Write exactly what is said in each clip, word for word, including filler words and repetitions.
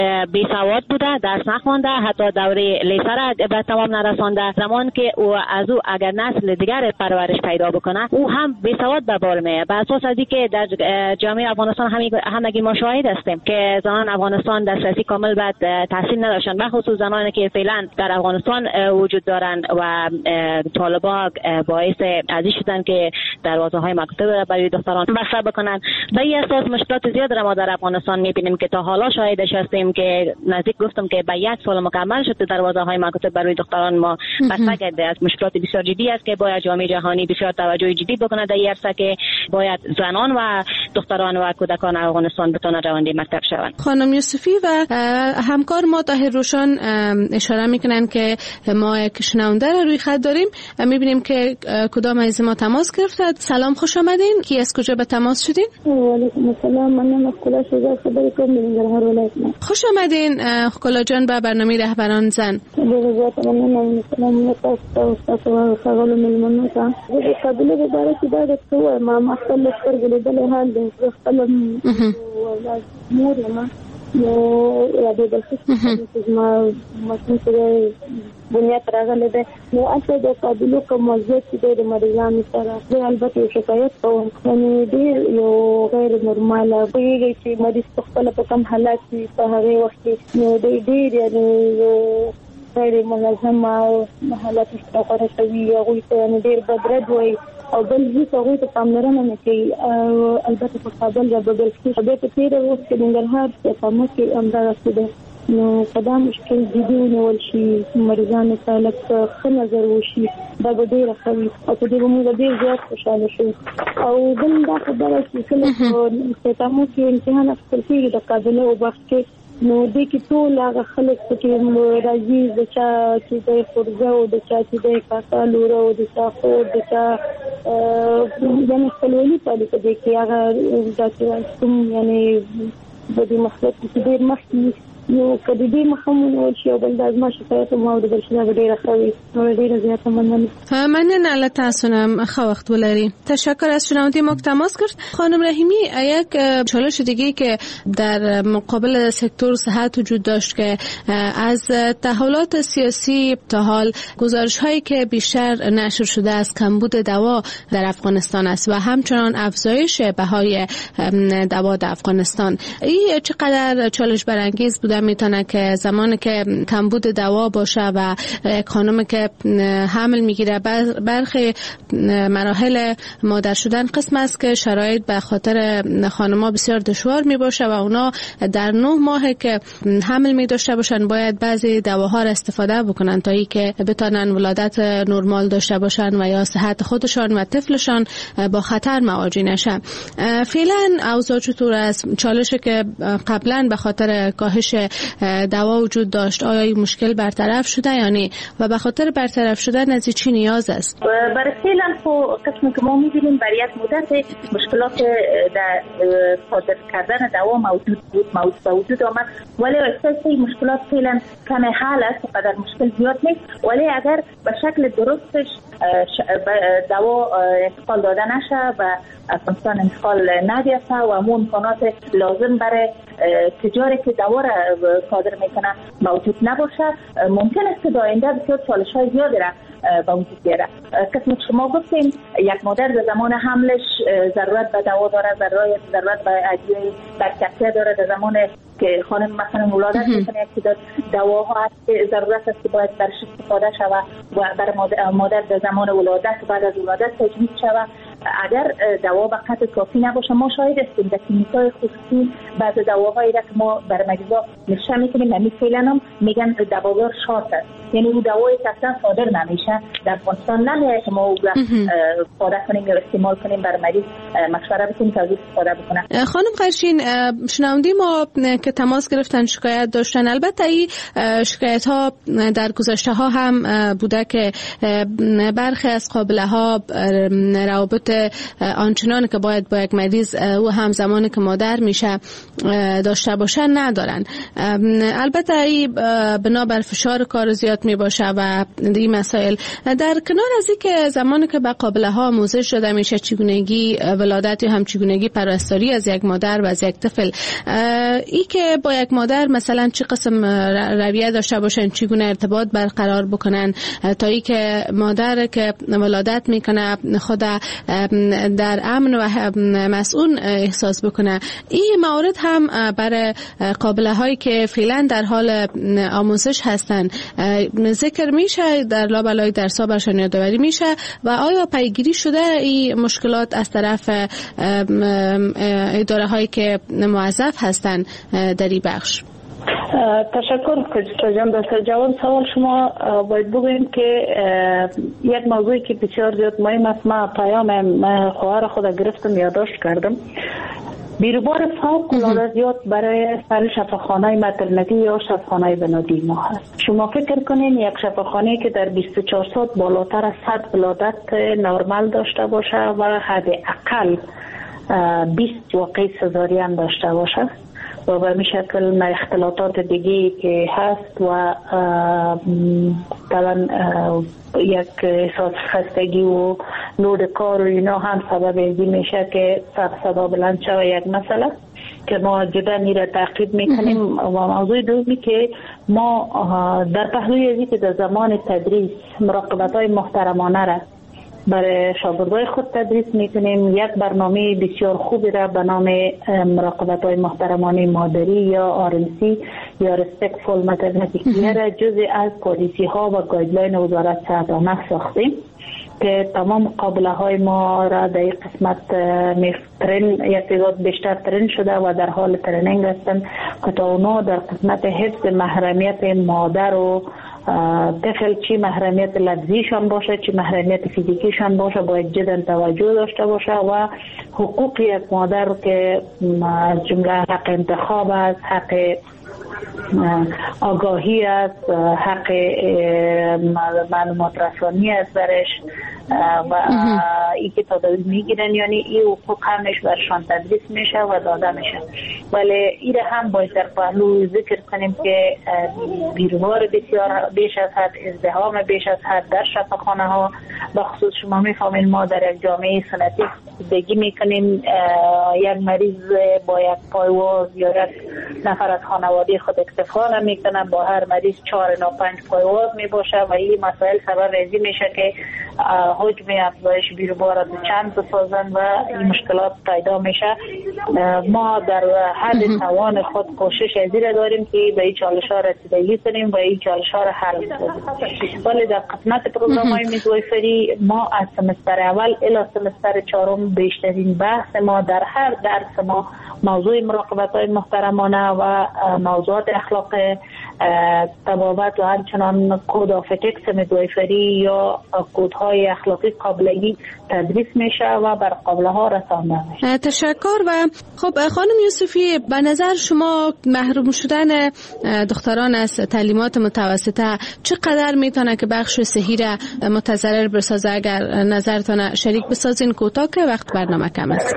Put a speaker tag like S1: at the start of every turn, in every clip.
S1: بی سواد بوده، درس نخوانده، حتی دوره لیسه را به تمام نرسانده. زمان که او از او اگر نسل دیگر پرورش پیدا بکنه، او هم بی سواد به بار میه. به اساس ازی که در جامعه افغانستان همگی ما شاهد هستیم که زنان افغانستان دسترسی کامل به تحصیل نداشتند، به خصوص زنانی که فعلا در افغانستان وجود دارند و طالبان باعث ازی شدن که دروازه های مکتب برای دختران بسته بکنن. به این اساس مشکلات زیاد را ما در افغانستان میبینیم که تا حالا شاهدش هستیم که نزدیک گفتم که به یک سال مکمل شده دروازه های مکتب برای دختران ما بسته کرده است. مشکلات بسیار جدی است که باید جامعه جهانی بسیار توجه جدی بکنه در این عرصه که باید زنان و دختران و کودکان افغانستان بتونن رونده مکتب شوند.
S2: خانم یوسفی و همکار ما طاهر روشن اشاره میکنن که ما یک شنونده رو روی خط داریم. میبینیم که کدام از ما تماس گرفتید. سلام، خوش آمدین. کی از کجا به تماس شدین؟
S3: و علیکم السلام. من نام کلا شجاع خبری کوم ننګرهار ولایت.
S2: خوش آمدین کلا جان به برنامه رهبران زن.
S3: بذات من نام سلام تاسو تاسو سوال ملمنو تا د قبيله د باره کې دا د څو ما مختلف سترګې د له حال د خپل مور ما نو یا د بلخص ما مسله بنیاد راغله ده. نو اصل د قبيله کوم موضوع چې د مریضانو سره د البته شکایت کوم یعنی ډیر یو غیر نورماله ویږي چې مریض خپل په کوم حالات کې په هغه وخت کې نو د ډیر یعنی یو غیر منظم حالات استفاده کوي او یې ډیر بدرد وي او بل هیڅ هغه ته پاملرنه نه کوي. البته په کابل یا بل کې به په تیر وخت کې ننګرهار ته پامو کې امر رسیدل نو قدم مشکل جدي ونیول شي، مریضانو ته لکه ښه نظر وشي، دا به ډېره ښه وي او په دې به موږ ډېر زیات خوشحاله شو. او بل دا خبره چې کله په تاسو کې امتحان اخیستل کېږي د قابله او بخت کې نو دې کې ټول هغه خلک چې راځي د چا چې د خورځه او د چا چې د کاکا لور او د چا خور د چا یعنې خپلولي پالي په دې کې هغه داسې کوم یعنې د دې مخلوق چې ډېر مخکې نو کله دې مخمون شي او بل د ازما شکایت مو د برشنا ډیره خوي نو ډیره زیاته مننه.
S2: مننه له تاسو نه خو وخت ولري. تشکر از شنونده ما که تماس کرد. خانم رحیمی، یک چالش دیگه که در مقابل سکتور صحت وجود داشت که از تحولات سیاسی تا حال گزارش هایی که بیشتر نشر شده از کمبود دوا در افغانستان است و همچنان افزایش بهای دوا در افغانستان. این چقدر چالش برانگیز بوده میتونه که زمانی که کمبود دوا باشه و خانم که حمل میگیره برخی مراحل مادر شدن قسم است که شرایط به خاطر خانم‌ها بسیار دشوار می باشه و اونا در نه ماه که حمل می داشته باشن باید بعضی دواها را استفاده بکنن تا ای که بتونن ولادت نرمال داشته باشن و یا صحت خودشان و طفلشان با خطر مواجه نشن. فعلا اوضاع چطور است؟ چالشی که قبلا به خاطر کاهش دوا وجود داشت آیا این مشکل برطرف شده یا نه و به خاطر برطرف شدن از چی نیاز است؟
S1: برای فعلا خو قسمی که ما می‌بینیم برای یک مدت مشکلات در صادر کردن دوا موجود بود موجود وجود آمد ولی احساس این مشکلات فعلا کم حل است قدر مشکل زیاد نیست ولی اگر به شکل درستش دوا انتقال داده نشه و افغانستان انتقال ندیسته و همون امکانات لازم برای تجاری که دوا را صادر میکنه موجود نباشه ممکن است که در آینده بسیار چالش های زیادی را به وجود بیاره. قسم که شما گفتیم یک مادر در زمان حملش ضرورت به دوا داره، ضرورت به ادویه برکته داره. در زمان که خانم مثلا ولادت میکنه که دواها هست که ضرورت است که باید برش استفاده شود و برای مادر در زمان ولادت بعد از ولادت تجویز شود. اگر دوا به قدر کافی نباشه ما شاهد هستیم در کلینیک‌های خصوصی بعض دواهایی را که ما برای مریضا نشه میکنیم همین فعلا هم میگن دوادار شارت است یعنی اون دوایی که اصلا صادر نمیشه در افغانستان نمیشه که ما او را استفاده کنیم یا استعمال کنیم برای مریض مشوره بکنیم که از استفاده بکنه.
S2: خانم قرشین، شنوندی ما که تماس گرفتن شکایت داشتن البته این شکایت ها در گذشته ها هم بوده که برخی از قابله ها روابط آنچنان که باید با یک مریض و هم زمانی که مادر میشه داشته باشن ندارن. البته این بنابر فشار کار زیاد می باشه و این مسائل. در کنار از این که زمانی که به قابله ها آموزش داده میشه چگونگی ولادت یا هم چگونگی پرستاری از یک مادر و از یک طفل، ای که با یک مادر مثلا چه قسم رویه داشته باشن، چگونه ارتباط برقرار بکنن تا ای که مادر که ولادت میکنه خود در امن و مسئول احساس بکنه. این موارد هم برای قابله هایی که فعلا در حال آموزش هستن ذکر میشه، در لابلای درس‌ها برشان یادآوری میشه و آیا پیگیری شده این مشکلات از طرف اداره هایی که موظف هستن در این بخش؟
S1: تشکر کجا جان. در جواب سوال شما باید بگویم که یک موضوعی که بسیار زیاد مهم است، من پیام خواهر خود گرفتم یادداشت کردم. بیروبار فوق العاده زیاد برای سر شفاخانه مترنتی یا شفاخانه بنادی ما هست. شما فکر کنین یک شفاخانه که در بیست و چهار ساعت بالاتر از صد ولادت نرمال داشته باشه و حداقل بیست واقعه سزارین داشته باشه و به می شکل اختلاطات دیگه که هست و طبعا یک احساس خستگی و لود کار و اینا هم سبب ازی میشه که سر صدا بلند شوه یک مسئله که ما جدا میره تعقیب میکنیم. و موضوع دومی که ما در پهلوی ازی که در زمان تدریس مراقبت های محترمانه را برای شاگردای خود تدریس میکنیم. یک برنامه بسیار خوبی را به نام مراقبت های محترمانه مادری یا آر ام سی یا Respectful Maternity Care را جزء از پالیسی ها و گایدلاین وزارت صحت عامه ساختیم که تمام قابله های ما را در این قسمت ترین یک تعداد بیشتر ترین شده و در حال ترینینگ هستند که تا اونا در قسمت حفظ محرمیت مادر و طفل، چی محرمیت لفظیشان باشه چی محرمیت فیزیکیشان باشه، باید جدا توجه داشته باشه و حقوق یک مادر که از جمله حق انتخاب است، حق آگاهی است، حق معلومات رسانی است برش و ای که تداوی میگیرن، یعنی ای حقوق همش برشان تدریس میشه و داده میشه. ولی ای را هم باید در پهلو ذکر کنیم که بیروار بسیار بیش از حد، ازدحام بیش از حد در شفاخانه ها، بخصوص شما میفهمین ما در یک جامعه سنتی زندگی میکنیم، یک مریض با یک پایواز یا یک نفر از خانواده خود اکتفا نمیکنه، با هر مریض چهار نه پنج پایواز میباشه و این مسائل سبب ازی میشه که حجم افزایش بیروبار را چند بسازن و این مشکلات پیدا میشه. ما در حد توان خود کوشش ازی را داریم که به این چالش ها رسیدگی کنیم و این چالش ها را حل کنیم. ولی در قسمت پروگرام های میدوایفری ما از سمستر اول الی سمستر چهارم بیشترین بحث ما در هر درس ما موضوع مراقبت های محترمانه و موضوعات اخلاق طبابت و همچنان کود آف اتیکس میدوایفری یا کودهای اخلاقی قابلگی تدریس میشه و بر قابله ها رسانده میشه.
S2: تشکر. و خب خانم یوسفی، به نظر شما محروم شدن دختران از تعلیمات متوسطه چقدر میتونه که بخش صحی را متضرر بسازه؟ اگر نظرتان شریک بسازین کوتاه که وقت برنامه کم است.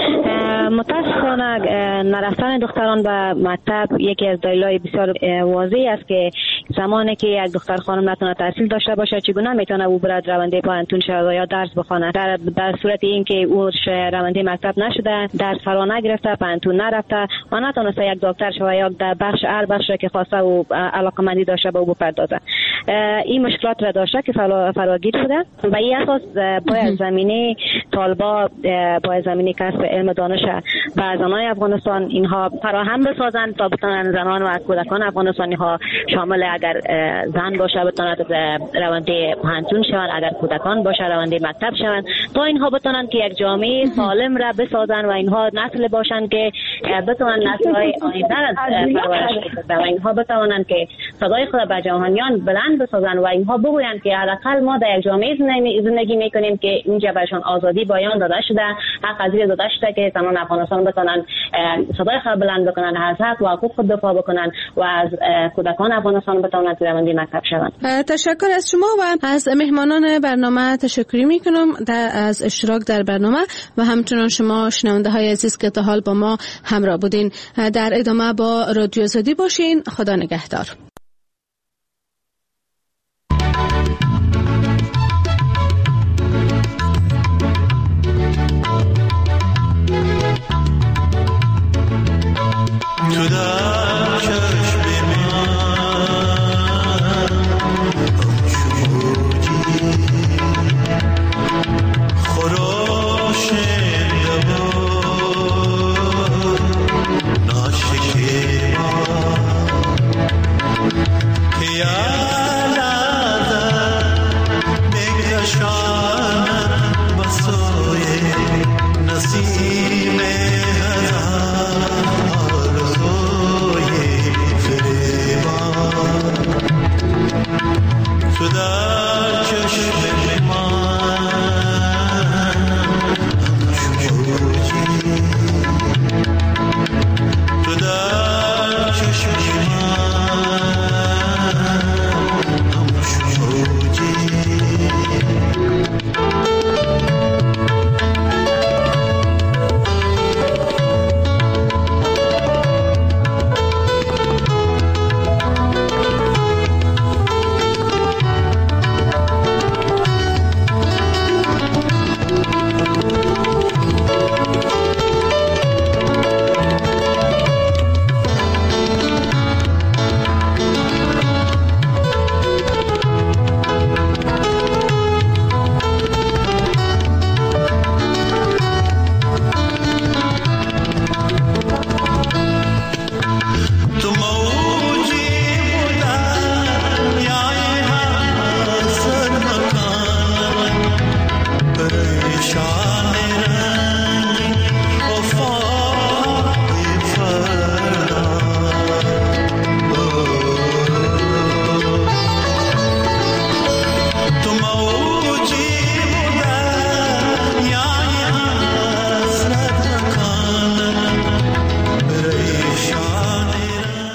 S4: متاسفانه نرفتن دختران به مکتب یکی از دلایل بسیار واضحی است که زمانی که یک دختر خانم نتونه تحصیل داشته باشه چگونه میتونه او برد رونده پانتون شود یا درس بخونه. در در صورت اینکه او رونده مکتب نشده، درس فرا نگرفته، پانتون نرفته و نتونسته یک دکتر شود یا در بخش هر بخش که خواسته او علاقمندی داشته به او بپردازه. این مشکلات را داشته که فراگیر شده و این اساس باید زمینه طالبا باید زمینه کسب علم دانش و زنان افغانستان اینها فراهم بسازند تا بتونن زنان و کودکان افغانستانی ها شامل اگر زن باشه بتونن رونده پانتون شوند، اگر کودکان باشه رونده مکتب شوند، تا اینها بتونن که یک جامعه سالم را بسازن و اینها نسل باشند که بتوانند نسل‌های آینده را پرورش بدهند و اینها بتوانند که صدای خود به جهانیان بلند بسازند و اینها بگویند که حداقل ما در یک جامعه زندگی میکنیم که اینجا برشان آزادی بیان داده شده، حق از داده شده که زنان افغانستان بتوانند صدای خود بلند بکنند، از حق و حقوق خود دفاع بکنند و از کودکان افغانستان بتوانند پیوندی مکتب شوند.
S2: تشکر از شما و از مهمانان برنامه تشکری میکنم در از اشتراک در برنامه و همچنان شما شنونده های عزیز که تا حال با ما همراه بودین. در ادامه با رادیو آزادی باشین. خدا نگهدار.